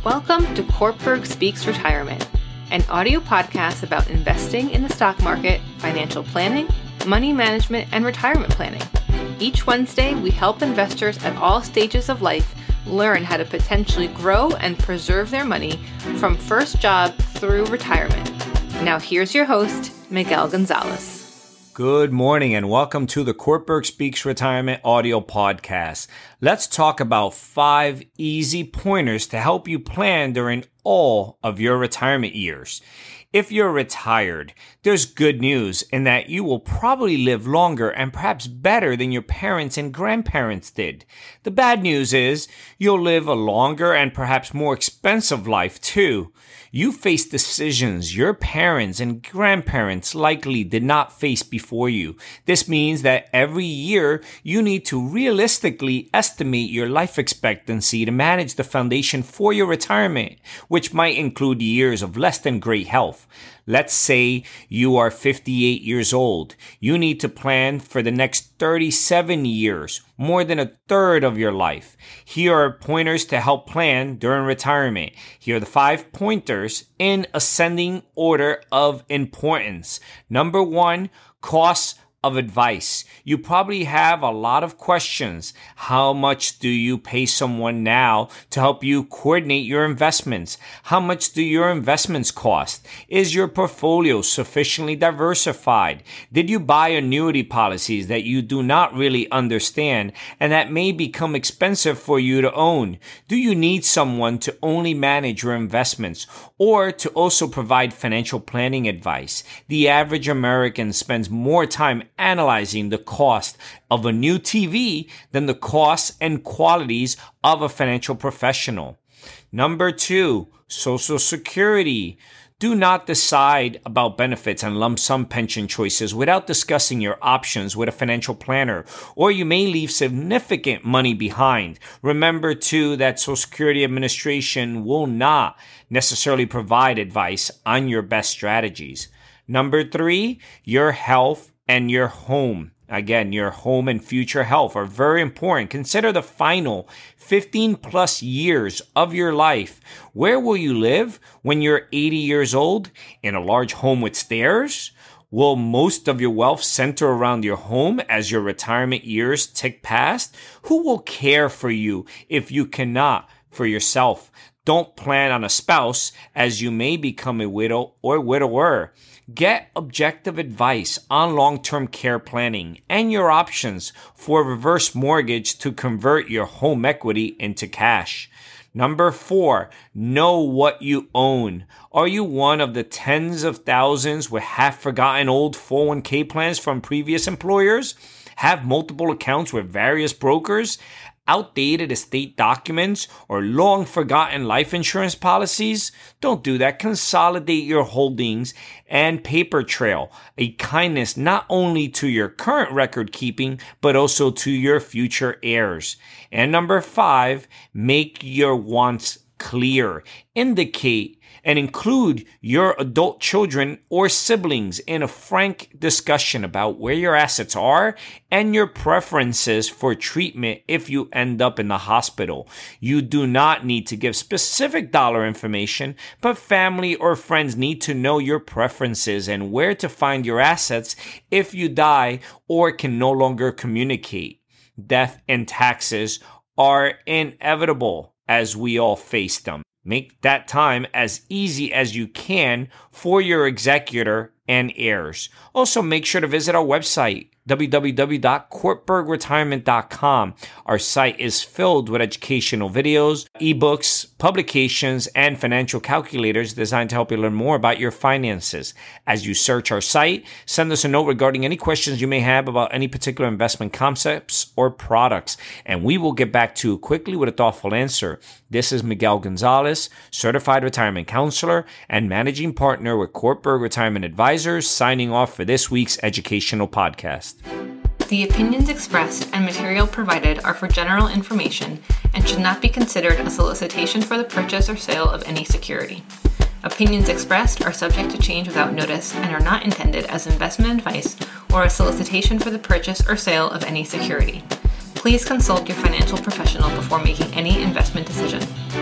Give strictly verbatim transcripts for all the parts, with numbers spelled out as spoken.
Welcome to Kortberg Speaks Retirement, an audio podcast about investing in the stock market, financial planning, money management, and retirement planning. Each Wednesday, we help investors at all stages of life learn how to potentially grow and preserve their money from first job through retirement. Now here's your host, Miguel Gonzalez. Good morning and welcome to the Kortberg Speaks Retirement audio podcast. Let's talk about five easy pointers to help you plan during all of your retirement years. If you're retired, there's good news in that you will probably live longer and perhaps better than your parents and grandparents did. The bad news is you'll live a longer and perhaps more expensive life too. You face decisions your parents and grandparents likely did not face before you. This means that every year you need to realistically estimate your life expectancy to manage the foundation for your retirement, which might include years of less than great health. Let's say you are fifty-eight years old. You need to plan for the next thirty-seven years, more than a third of your life. Here are pointers to help plan during retirement. Here are the five pointers in ascending order of importance. Number one, costs of advice. You probably have a lot of questions. How much do you pay someone now to help you coordinate your investments? How much do your investments cost? Is your portfolio sufficiently diversified? Did you buy annuity policies that you do not really understand and that may become expensive for you to own? Do you need someone to only manage your investments or to also provide financial planning advice? The average American spends more time analyzing the cost of a new T V than the costs and qualities of a financial professional. Number two, Social Security. Do not decide about benefits and lump sum pension choices without discussing your options with a financial planner, or you may leave significant money behind. Remember, too, that Social Security Administration will not necessarily provide advice on your best strategies. Number three, your health and your home. Again, your home and future health are very important. Consider the final fifteen plus years of your life. Where will you live when you're eighty years old? In a large home with stairs? Will most of your wealth center around your home as your retirement years tick past? Who will care for you if you cannot for yourself? Don't plan on a spouse as you may become a widow or widower. Get objective advice on long-term care planning and your options for a reverse mortgage to convert your home equity into cash. Number four, know what you own. Are you one of the tens of thousands with half-forgotten old four oh one k plans from previous employers? Have multiple accounts with various brokers? Outdated estate documents, or long-forgotten life insurance policies? Don't do that. Consolidate your holdings and paper trail, a kindness not only to your current record keeping, but also to your future heirs. And number five, make your wants clear. Indicate and include your adult children or siblings in a frank discussion about where your assets are and your preferences for treatment if you end up in the hospital. You do not need to give specific dollar information, but family or friends need to know your preferences and where to find your assets if you die or can no longer communicate. Death and taxes are inevitable as we all face them. Make that time as easy as you can for your executor and heirs. Also, make sure to visit our website, w w w dot kortberg retirement dot com. Our site is filled with educational videos, ebooks, publications, and financial calculators designed to help you learn more about your finances. As you search our site, send us a note regarding any questions you may have about any particular investment concepts or products, and we will get back to you quickly with a thoughtful answer. This is Miguel Gonzalez, Certified Retirement Counselor and Managing Partner with Kortberg Retirement Advisors, signing off for this week's educational podcast. The opinions expressed and material provided are for general information and should not be considered a solicitation for the purchase or sale of any security. Opinions expressed are subject to change without notice and are not intended as investment advice or a solicitation for the purchase or sale of any security. Please consult your financial professional before making any investment decision.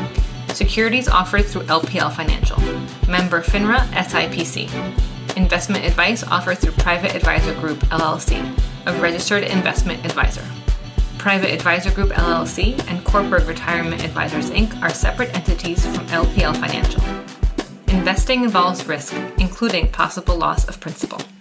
Securities offered through L P L Financial. Member FINRA S I P C. Investment advice offered through Private Advisor Group L L C, a registered investment advisor. Private Advisor Group L L C and Kohrberg Retirement Advisors Incorporated are separate entities from L P L Financial. Investing involves risk, including possible loss of principal.